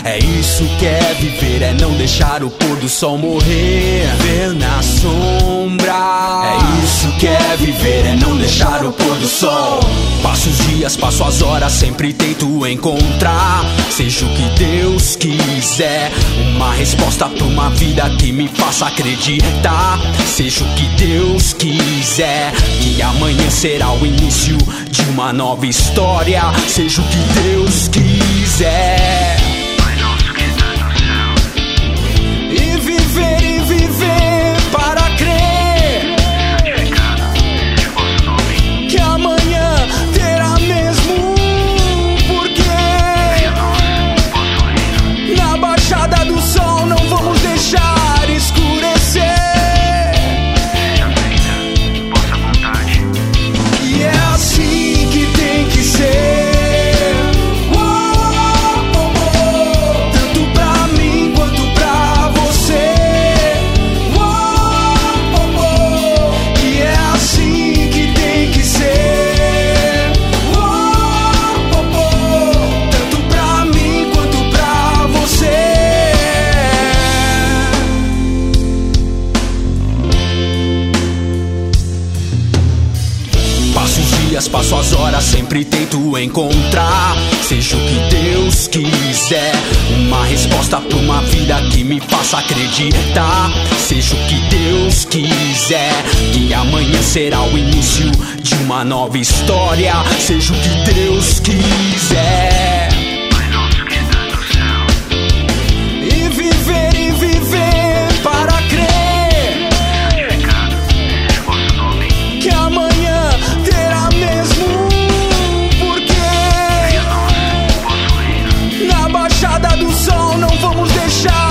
É isso que é viver, é não deixar o pôr do sol morrer. Ver na sombra. É isso que é viver, é não deixar o pôr do sol. Passo os dias, passo as horas, sempre tento encontrar, seja o que Deus quiser, uma resposta pra uma vida que me faça acreditar. Seja o que Deus quiser, que amanhã será o início de uma nova história. Seja o que Deus quiser. E viver para crer que amanhã terá mesmo porquê. Na baixada do sol não vamos deixar escurecer. E é assim que tem que ser. Passo as horas, sempre tento encontrar, seja o que Deus quiser, uma resposta pra uma vida que me faça acreditar. Seja o que Deus quiser, que amanhã será o início de uma nova história. Seja o que Deus quiser. E viver para crer que amanhã terá mesmo porquê. Na baixada do sol não vamos deixar